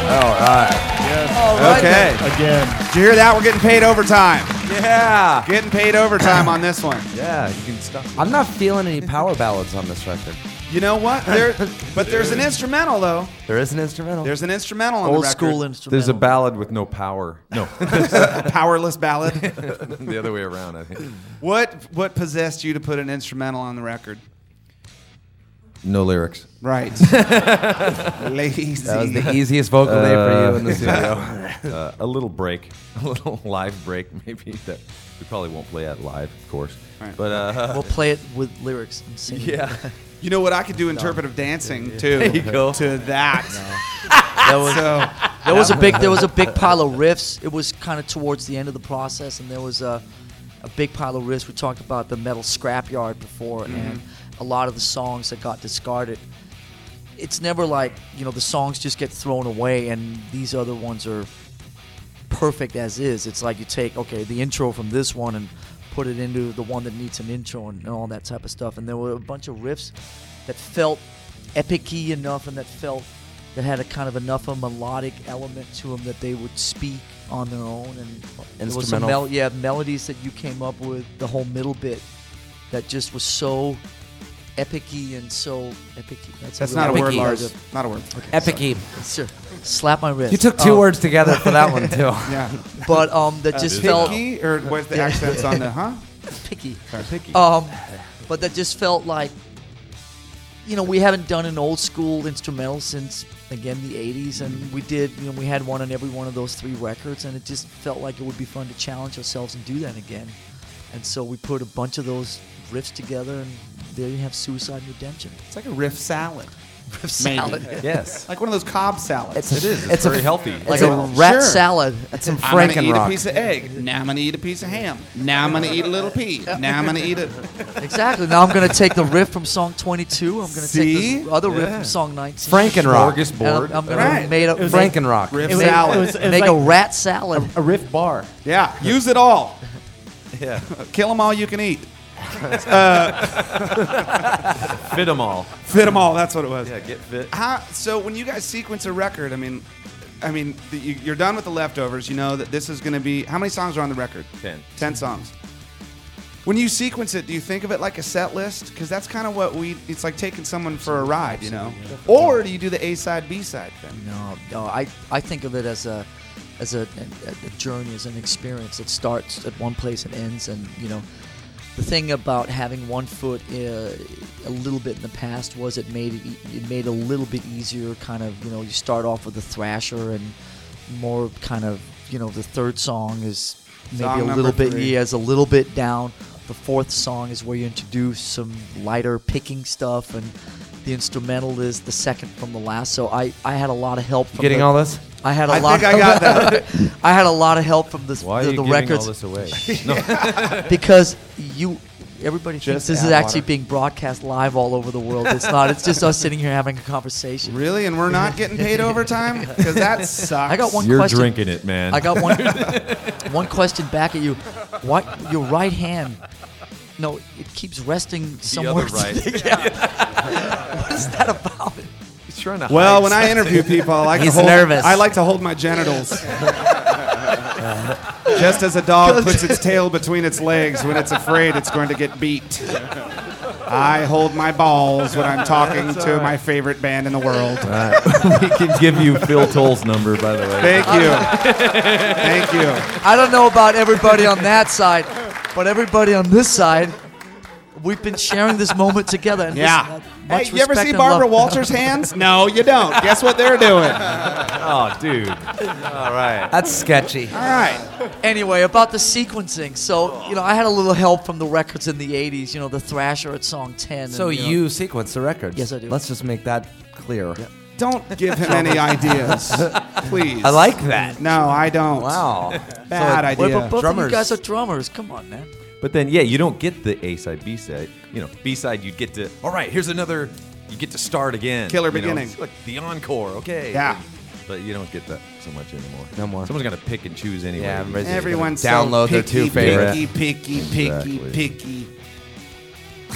All right. All right. Okay. Again. Did you hear that? We're getting paid overtime. Yeah. Getting paid overtime on this one. Yeah, you can stop. I'm not feeling any power ballads on this record. You know what? But there's an instrumental, though. There is an instrumental. There's an instrumental on Old the record. school instrumental. There's a ballad with no power. No, A powerless ballad. the other way around, I think. What possessed you to put an instrumental on the record? No lyrics. Right. Lazy. That was the easiest vocal day for you in the studio. A little break, a little live break, maybe that we probably won't play at live, of course. Right. But We'll play it with lyrics and sing. it. yeah, You know what? I could do interpretive dancing too. There you go. To that. There was a big pile of riffs. It was kind of towards the end of the process, and there was a big pile of riffs. We talked about the metal scrapyard before, and a lot of the songs that got discarded. It's never like, the songs just get thrown away, and these other ones are perfect as is. It's like you take, the intro from this one and put it into the one that needs an intro and all that type of stuff. And there were a bunch of riffs that felt epic-y enough and that had a kind of enough a melodic element to them that they would speak on their own. And there was some Instrumental. melodies that you came up with, the whole middle bit, that just was so epic-y and so epic-y. That's not a word, Epic-y. Lars. Not a word. Okay. Epic-y. Sure. Slap my wrist. You took two words together for that one, too. Yeah. But that just felt Picky, or what's the accents on the, huh? picky. picky. But that just felt like, we haven't done an old school instrumental since, again, the 80s. And we did, we had one on every one of those 3 records. And it just felt like it would be fun to challenge ourselves and do that again. And so we put a bunch of those riffs together, and there you have Suicide and Redemption. It's like a riff salad. Riff salad. Yes, Like one of those Cobb salads. it is. It's very healthy. Like a rat Sure. salad. That's some I'm going to eat a Frankenrock. piece of egg. Now I'm going to eat a piece of ham. Now I'm going to eat a little pea. Now I'm going to eat a... Exactly. Now I'm going to take the riff from song 22. I'm going to See? take the other riff from song 19. Frankenrock. Smorgasbord. And I'm going Right. to make a Frankenrock. Riff It was, salad. it was make like a rat salad. a riff bar. Yeah. Use it all. Yeah, Kill them all you can eat. fit them all. Fit them all. That's what it was. Yeah, get fit. So when you guys sequence a record, you're done with the leftovers. You know that this is going to be... How many songs are on the record? 10. 10 songs. When you sequence it, do you think of it like a set list? Because that's kind of what it's like taking someone for a ride, you know? Or do you do the A-side, B-side thing? No. I think of it as a journey, as an experience that starts at one place and ends. And the thing about having one foot a little bit in the past was it made a little bit easier. Kind of you start off with a thrasher and more kind of the third song is maybe Song a number little bit 3. is a little bit down. The fourth song is where you introduce some lighter picking stuff, and the instrumental is the second from the last. So I had a lot of help from Getting all this? I had a I lot. think I got that. I had a lot of help from Why are the you giving records all this away? because everybody thinks Just this is add actually water. being broadcast live all over the world. It's not. It's just us sitting here having a conversation. Really? And we're not getting paid overtime? Because that sucks. I got one You're question. drinking it, man. I got one question back at you. What your right hand? No, it keeps resting somewhere. other right. Yeah. What is that about? He's trying to Well, hide when I interview people, He's nervous. I like to hold my genitals. Just as a dog puts its tail between its legs when it's afraid it's going to get beat. I hold my balls when I'm talking to my favorite band in the world. we can give you Phil Toll's number, by the way. Thank you. Thank you. I don't know about everybody on that side, but everybody on this side, we've been sharing this moment together. And Yeah. this, Hey, much you ever respect see and Barbara love. Walters' hands? No, you don't. Guess what they're doing? All Oh, dude. All right. That's sketchy. right. Anyway, about the sequencing. So, I had a little help from the records in the 80s, the Thrasher at song 10. So and, you sequence the records? Yes, I do. Let's just make that clear. Don't give him any ideas, please. I like that. No, I don't. Wow. Bad Wait, idea. but both of Drummers. you guys are drummers. Come on, man. But then, you don't get the A side, B side. B side, you get to, all right, here's another, you get to start again. Killer You know, beginning. it's like the encore, okay. Yeah. But you don't get that so much anymore. No more. Someone's got to pick and choose anyway. Yeah, everybody's just Everyone's gonna download so their picky, two favorite. picky, picky, Exactly. picky.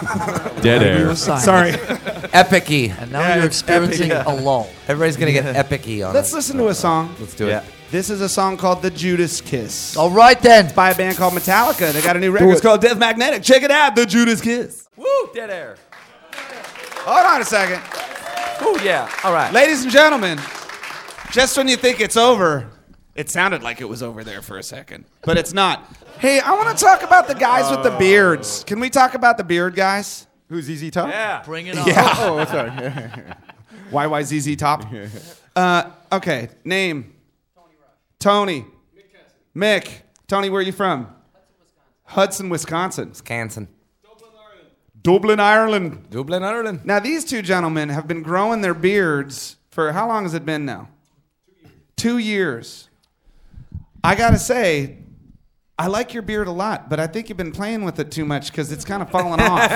Dead air. Silence. Sorry. Epic-y. And now you're experiencing a lull. Everybody's gonna get epic-y on Let's it. listen to a song. Let's do it. This is a song called The Judas Kiss. All right then. By a band called Metallica. They got a new record. It's called Death Magnetic. Check it out, The Judas Kiss. Woo, dead air. Hold on a second. Ooh, yeah. All right. Ladies and gentlemen, just when you think it's over, it sounded like it was over there for a second, but it's not. Hey, I want to talk about the guys with the beards. Can we talk about the beard guys? Who's ZZ Top? Yeah. Bring it on. Yeah. Oh, sorry. YYZZ Top. Okay, name. Tony. Mick. Tony, where are you from? Hudson, Wisconsin. Wisconsin. Dublin, Ireland. Dublin, Ireland. Now, these two gentlemen have been growing their beards for how long has it been now? 2 years. I got to say, I like your beard a lot, but I think you've been playing with it too much because it's kind of falling off.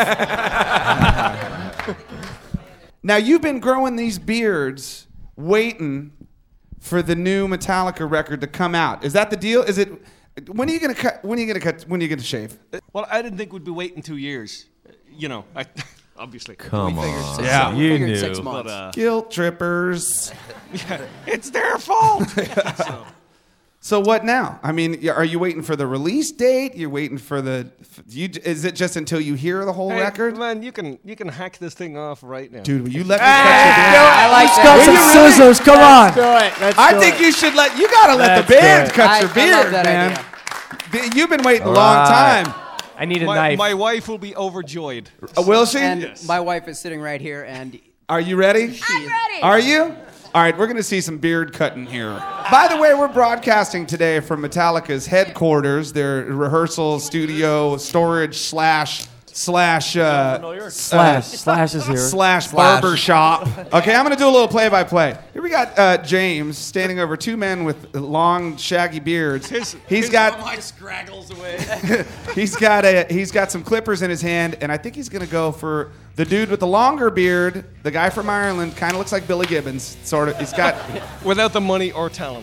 Now, you've been growing these beards waiting for the new Metallica record to come out. Is that the deal? Is it? When are you going to cut? When are you going to cut? When are you going to shave? Well, I didn't think we'd be waiting 2 years. You know, obviously. Come on. Yeah. You Figured knew. 6 months. But, Guilt trippers. it's their fault. So what now? I mean, are you waiting for the release date? You're waiting for the. Is it just until you hear the whole Hey, record? man, you can hack this thing off right now. Dude, will you let me cut your beard? I like Got Will some you really? scissors. Come on. Do it. Let's I do think it. you should let. You gotta let the Let's band do it. cut your I beard, love that man. idea. You've been waiting a long time. I need a My, knife. my wife will be overjoyed. Will she? And my wife is sitting right here, and Are you ready? I'm ready. Are you? All right, we're going to see some beard cutting here. By the way, we're broadcasting today from Metallica's headquarters, their rehearsal studio, storage slash Slash is here. slash barber shop. Okay, I'm going to do a little play-by-play. Here we got James standing over two men with long, shaggy beards. He's got scraggles away. he's got some clippers in his hand, and I think he's going to go for the dude with the longer beard. The guy from Ireland kind of looks like Billy Gibbons, sort of. He's got. Without the money or talent.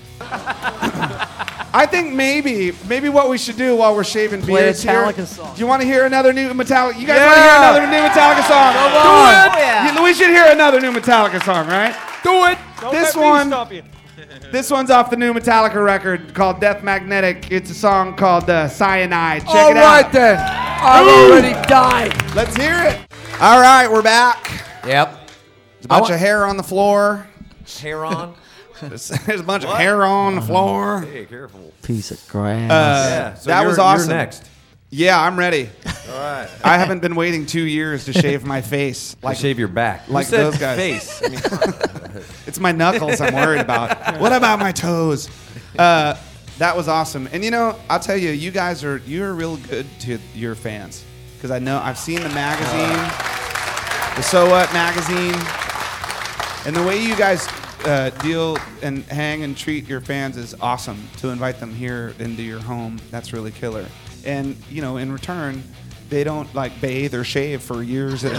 I think maybe what we should do while we're shaving Play a beards here. Metallica song. Do you want to hear another new Metallica? You guys want to hear another new Metallica song? Come Do on. it. Oh, yeah. We should hear another new Metallica song, right? Do it. Don't This let me one. stop you. This one's off the new Metallica record called Death Magnetic. It's a song called Cyanide. Check All it right out. then. I've already died. Let's hear it. All right, we're back. Yep. There's a bunch of hair on the floor. Hair on. There's a bunch of hair on the floor. Hey, careful. Piece of grass. Yeah. So that was you're awesome. next. Yeah, I'm ready. All right. I haven't been waiting 2 years to shave my face. Like shave your back. like Who said those guys. Face. I mean, It's my knuckles I'm worried about. What about my toes? That was awesome. And you know, I'll tell you, you're real good to your fans. Because I know I've seen the magazine, the So What magazine, and the way you guys deal and hang and treat your fans is awesome. To invite them here into your home, that's really killer. And you know, in return, they don't like bathe or shave for years at a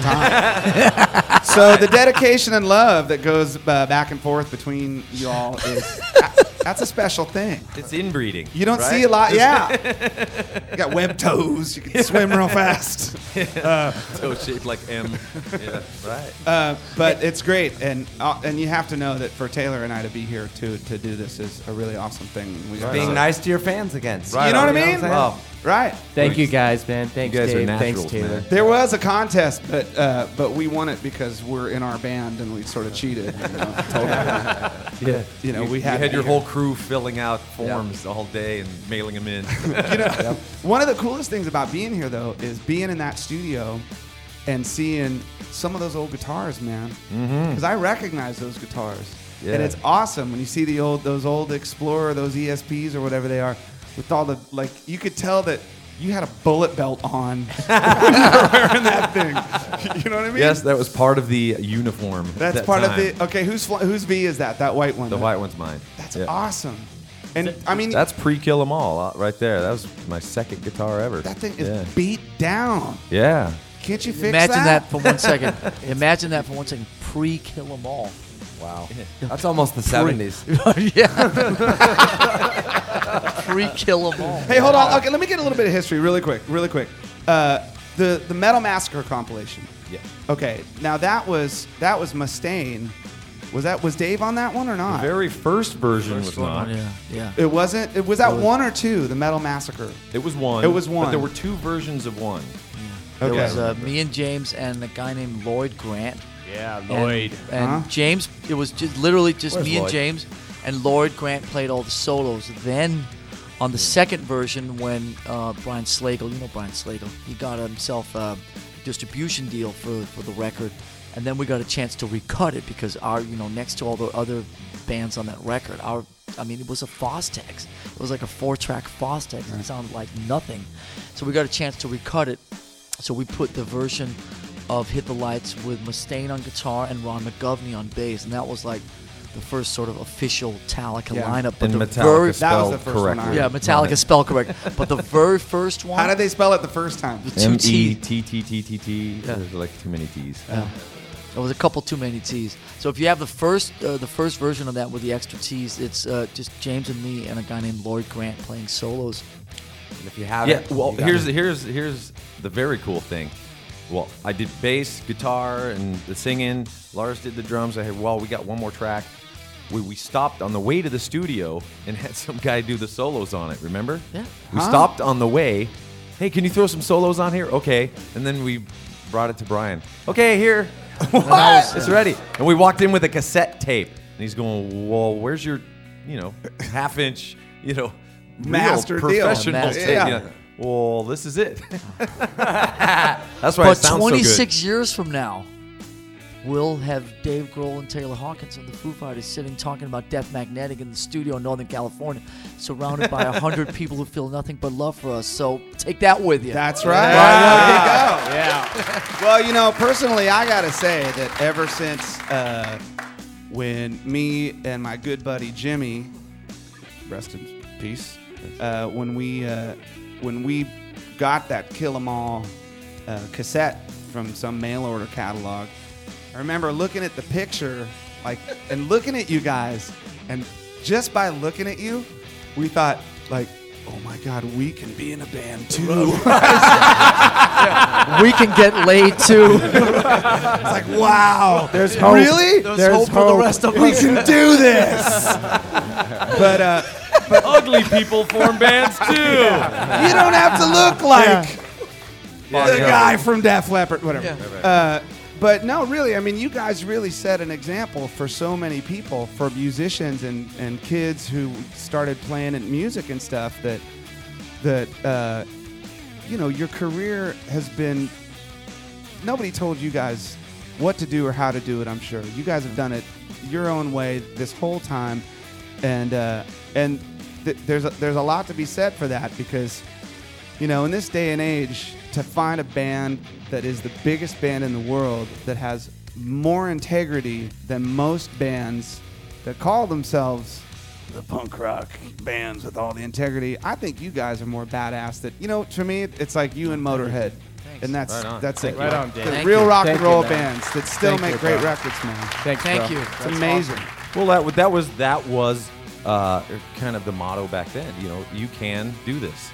time. So the dedication and love that goes back and forth between you all is that's a special thing. it's inbreeding. You don't right? see a lot, yeah. You got web toes. You can swim real fast. Toe shaped like M. Yeah, right. But it's great, and you have to know that for Taylor and I to be here to do this is a really awesome thing. We got Being nice to your fans again. Right You know on. what I mean? Wow. Right. Thank you guys, man. Thanks, You guys are Dave. Thanks, naturals, Taylor. man. There was a contest, but we won it because we're in our band and we sort of cheated. You know, Yeah. you know we You had had your whole crew filling out forms all day and mailing them in. You know, one of the coolest things about being here, though, is being in that studio and seeing some of those old guitars, man. Because I recognize those guitars, Yeah. and it's awesome when you see those old Explorer, those ESPs or whatever they are, with all the you could tell that you had a bullet belt on when you were wearing that thing. You know what I mean? Yes, that was part of the uniform. at That's that part time. of the. Okay, whose V is that? That white one. The white one's mine. That's Yeah. awesome. And I mean, That's pre-Kill 'Em All right there. That was my second guitar ever. that thing is Yeah. beat down. Yeah. Can't you fix Imagine that for 1 second. Imagine that for 1 second. Pre-Kill 'Em All. Wow. That's almost the 70s. Yeah. Pre-Kill 'Em All. Hey, hold on. Okay, let me get a little bit of history really quick. the Metal Massacre compilation. Yeah. Okay, now that was Mustaine. Was Dave on that one or The not? very first version was not. Yeah. It wasn't. It was that one or two. The Metal Massacre. It was one. It was But one. there were two versions of one. There Okay. was me and James and a guy named Lloyd Grant. Yeah, And- Lloyd. And Huh? James, it was just literally just Where's me and Lloyd? James, and Lloyd Grant played all the solos. Then, on the second version, when Brian Slagle, you know Brian Slagle, he got himself a distribution deal for the record, and then we got a chance to recut it because next to all the other bands on that record, it was a Fostex. It was like a 4-track Fostex. It sounded like nothing. So we got a chance to recut it. So we put the version of Hit the Lights with Mustaine on guitar and Ron McGovney on bass, and that was like the first sort of official Metallica Yeah. lineup. But And the Metallica That was spelled the first one I correctly. heard. yeah, Metallica spelled correct. But the very first one, How did they spell it the first time? the two T. M-E-T-T-T-T-T. Yeah. There's like too many T's. There was a couple too many T's. So if you have the first version of that with the extra T's, it's just James and me and a guy named Lloyd Grant playing solos. And if you have Yeah, it, well, you got here's it. the very cool thing. Well, I did bass, guitar, and the singing. Lars did the drums. I had, we got one more track. We stopped on the way to the studio and had some guy do the solos on it, remember? Yeah. We stopped on the way. Hey, can you throw some solos on here? Okay. And then we brought it to Brian. Okay, here. What? It's ready. And we walked in with a cassette tape. And he's going, well, where's your, half-inch, real Master deal. professional Master. tape? Yeah. Yeah. Well, this is it. That's why it But sounds 26 years from now, we'll have Dave Grohl and Taylor Hawkins and the Foo Fighters sitting talking about Death Magnetic in the studio in Northern California, surrounded by 100 people who feel nothing but love for us. So take that with you. That's right. There you go. Yeah. Well, personally, I gotta say that ever since when me and my good buddy Jimmy, rest in peace, when we got that Kill 'Em All cassette from some mail order catalog, I remember looking at the picture, and looking at you guys, and just by looking at you, we thought, oh my God, we can be in a band too. We can get laid too. It's like, wow. There's hope. Really? There's hope for the rest of We us. can do this. But so good. Ugly people form bands too. you don't have to look like the guy from Def Leppard, whatever. But no, really, you guys really set an example for so many people, for musicians and kids who started playing in music and stuff, that your career has been, nobody told you guys what to do or how to do it, I'm sure. You guys have done it your own way this whole time, and there's a lot to be said for that, because in this day and age, to find a band that is the biggest band in the world, that has more integrity than most bands that call themselves the punk rock bands with all the integrity, I think you guys are more badass. That to me, it's like you and Motorhead, and that's Right on. that's it. Right on, Dave. The Thank real you. rock and Thank you, roll man. bands that still Thank make you, great bro. records, man. Thanks, Thank bro. you. It's amazing. Well, that was kind of the motto back then. You can do this.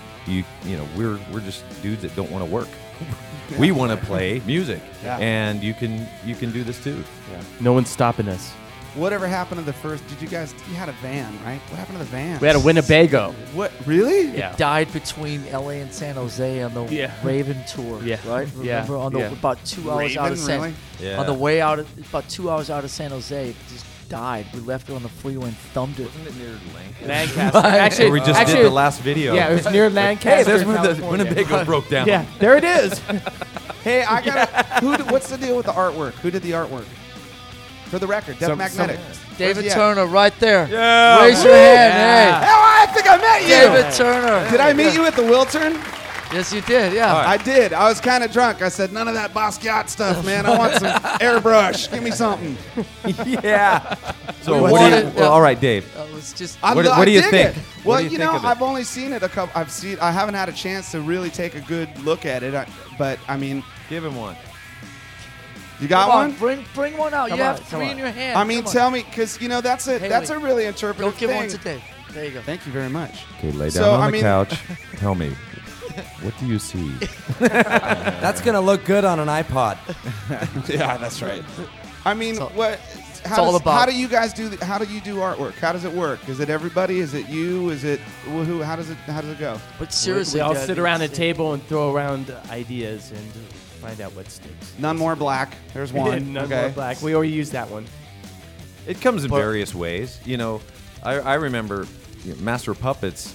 We're just dudes that don't want to work. We want to play music, Yeah. and you can do this too. No one's stopping us. Whatever happened to the first? You had a van, right? What happened to the van? We had a Winnebago. What? Really? Yeah. Died between LA and San Jose on the Yeah. Raven tour. Yeah. Right? Yeah. Remember on the Yeah. about 2 hours out of Raven, San really? Yeah. on the way out about 2 hours out of San Jose, it just died. We left it on the freeway and thumbed it. Wasn't it near Lancaster? Lancaster. Actually, Where we just actually, did the last video. Yeah, it was near Lancaster. Hey, that's when the California. Winnebago broke down. Yeah, there it is. Hey, I got. What's the deal with the artwork? Who did the artwork for the record? Death Magnetic. David Where's he at? Turner, right there. Yeah. Raise your hand, Oh, I think I met hey. you. David Turner. Did I meet you at the Wiltern? Yes, you did. Yeah. I did. I was kind of drunk. I said, none of that Basquiat stuff, man. I want some airbrush. Give me something. Yeah. So We what do you? wanted- Well, all right, Dave. It was just. I What do you dig think? it. What Well, do you think of it? I've only seen it a couple. I haven't had a chance to really take a good look at it. But I mean, Give him one. you got Come on, one? bring one out. Come You on, have come three on. in your hand. I mean, Come on. tell me, because that's a Haley, really Go interpretive give thing. one to Dave. There you go. Thank you very much. Okay, lay down So, on I the mean- couch. Tell me, What do you see? That's gonna look good on an iPod. Yeah, that's right. I mean, all- what? all about- How do you guys do? How do you do artwork? How does it work? Is it everybody? Is it you? Is it who? How does it go? But seriously, we all Dad, sit around a it's- table and throw around ideas and find out what sticks. None more black. There's one. None okay. more black. We already used that one. It comes in But- various ways. You know, I remember Master of Puppets.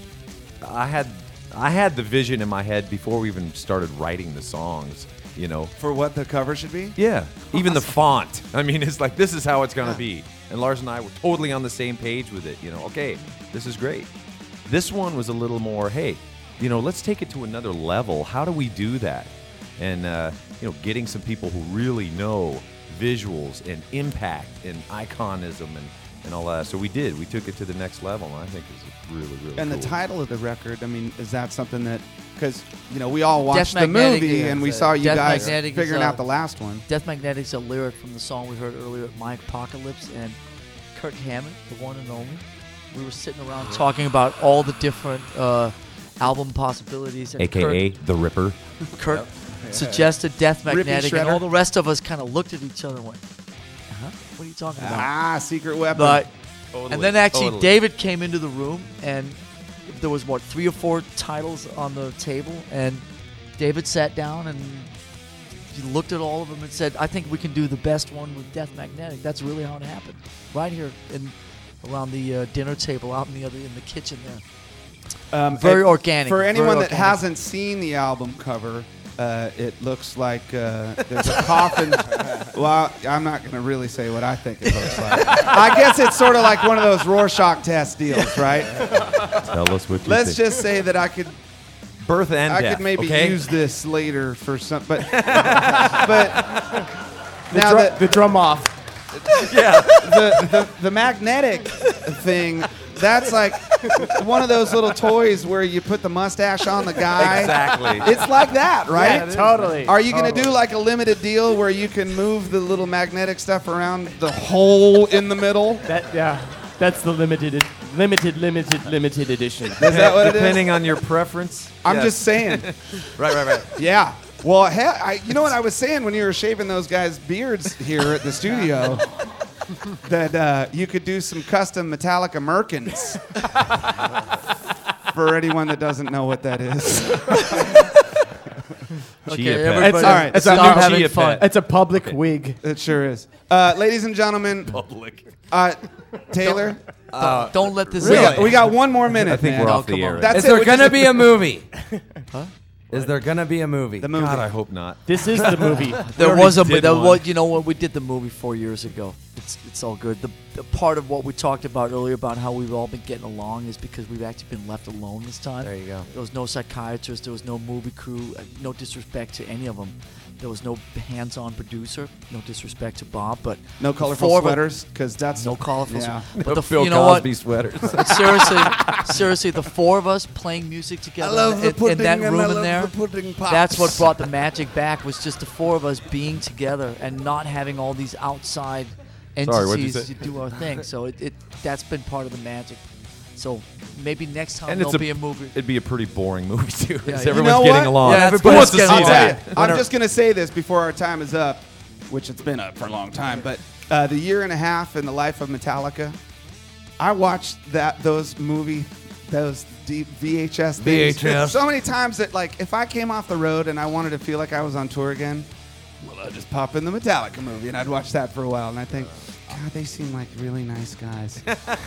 I had the vision in my head before we even started writing the songs. You know, For what the cover should be? yeah. Even the font. I mean, it's like this is how it's gonna be. And Lars and I were totally on the same page with it. You know, okay, this is great. This one was a little more, hey, you know, let's take it to another level. How do we do that? And you know, getting some people who really know visuals and impact and iconism and all that. So we did. We took it to the next level, and I think it's really, really And cool. the title of the record, I mean, is that something that, because, you know, we all watched the Magnetic movie is, and we saw you Death guys Magnetic is, figuring out the last one. Death Magnetic's a lyric from the song we heard earlier, My Apocalypse, and Kirk Hammett, the one and only. We were sitting around talking about all the different album possibilities. And AKA The Ripper. Kirk suggested Death Rippy Magnetic, and Shredder. all the rest of us kind of looked at each other and went, what are you talking about? Ah, Secret Weapon. But Totally, and then actually totally. David came into the room, and there was what 3 or 4 titles on the table, and David sat down and he looked at all of them and said, I think we can do the best one with Death Magnetic. That's really how it happened, right here around the dinner table out in the kitchen there. Very and organic. For very anyone that organic. hasn't seen the album cover, it looks like there's a coffin. Well, I'm not going to really say what I think it looks like. I guess it's sort of like one of those Rorschach test deals, right? Tell us what you Let's think. just say that I could Birth and death. could maybe okay? use this later for some, but now The drum off. the magnetic thing, that's like one of those little toys where you put the mustache on the guy. Exactly. It's like that, right? Yeah, totally. Are you going to do like a limited deal where you can move the little magnetic stuff around the hole in the middle? That's the limited edition. Is that what it is? Depending on your preference. I'm Yes. just saying. Right. Yeah. Well, you know what I was saying when you were shaving those guys' beards here at the studio? That you could do some custom Metallica Merkins. For anyone that doesn't know what that is. Okay, Chia pet. everybody, All right. It's a stop new having Chia fun. pet. It's a public wig. It sure is. Ladies and gentlemen, Public. Taylor, Don't let this. we got one more minute. I think man. we're off come the on. air. That's Is it. there We gonna just- be a movie? Is there gonna be a movie? The movie. God, I hope not. This is the movie. There already was a did there one. was, you know what, we did the movie 4 years ago. It's all good. The part of what we talked about earlier about how we've all been getting along is because we've actually been left alone this time. There you go. There was no psychiatrist. There was no movie crew. No disrespect to any of them. There was no hands-on producer. No disrespect to Bob, but No the colorful four of us- sweaters, because that's No colorful. Yeah. But the Bill you know Cosby what? sweaters. Seriously, the 4 of us playing music together in that room in there. That's what brought the magic back, was just the 4 of us being together and not having all these outside Sorry, what'd you entities say? to do our thing. So that's been part of the magic. So maybe next time And there'll it's be a movie. It'd be a pretty boring movie too. Yeah, because you everyone's know getting what? along. Yeah, Who everybody's wants to see getting along. that? I'm just going to say this before our time is up, which it's been up for a long time, but the year and a half in the life of Metallica, I watched those VHS things VHS. so many times that, like, if I came off the road and I wanted to feel like I was on tour again, well, I'd just pop in the Metallica movie and I'd watch that for a while, and I think, God, they seem like really nice guys.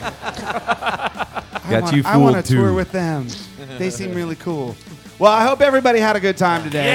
I want to too. tour with them. They seem really cool. Well, I hope everybody had a good time today.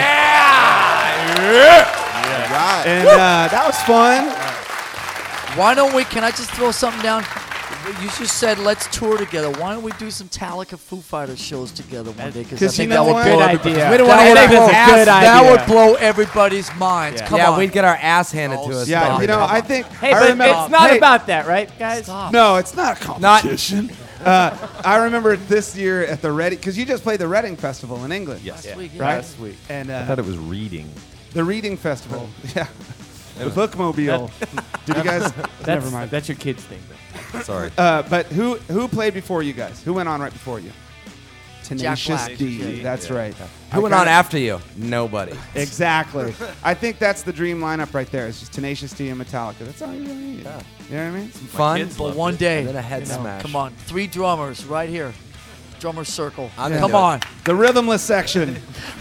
Right. And that was fun. Why don't we? Can I just throw something down? You just said let's tour together. Why don't we do some Metallica Foo Fighters shows together one day? Because I 'Cause you think know that would what? blow Good everybody- idea. We don't That want to would get blow- our ass. good That idea. would blow everybody's minds. Come Yeah, on. we'd get our ass handed Oh, to us. Yeah, Stop. you know, I think. Hey, I but remember, it's not hey, about that, right, guys? Stop. No, it's not a competition. I remember this year at the Reading, because you just played the Reading Festival in England. Yes. Last week, yeah. Right? Last week. And I thought it was reading. the Reading Festival. Yeah. The Bookmobile. Did you guys? Never mind. That's your kids' thing. Sorry. But who played before you guys? Who went on right before you? Tenacious Black. D. That's right. Who went on after you? Nobody. Exactly. I think that's the dream lineup right there. It's just Tenacious D and Metallica. That's all you really need. You know what I mean? Fun. kids But loved one it. day, And then a head you know, smash. come on, 3 drummers right here, drummer circle. I'm Come into it. on. The rhythmless section.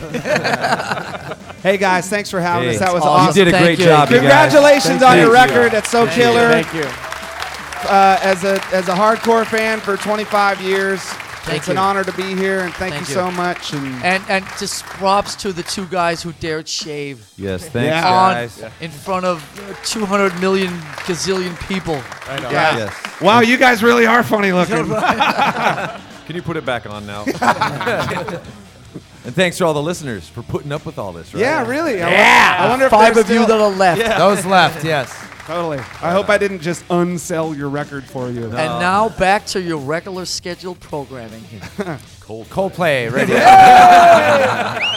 Hey guys, thanks for having us. That was awesome. awesome. You did a Thank great you. job, you guys. Congratulations on your Thank you. record. That's so killer. Thank you. As a hardcore fan for 25 years, Thank it's an you. honor to be here, and thank Thank you you. so much. And just props to the 2 guys who dared shave Yes, thanks, Yeah. on guys. in front of 200 million gazillion people. yeah. Yes. Wow, you guys really are funny looking. Can you put it back on now? And thanks to all the listeners for putting up with all this, right? Yeah, really. Yeah. I wonder if 5 there's of you still- that are left. Those left, yes. Totally. I hope I didn't just unsell your record for you. And now back to your regular scheduled programming. Coldplay, radio.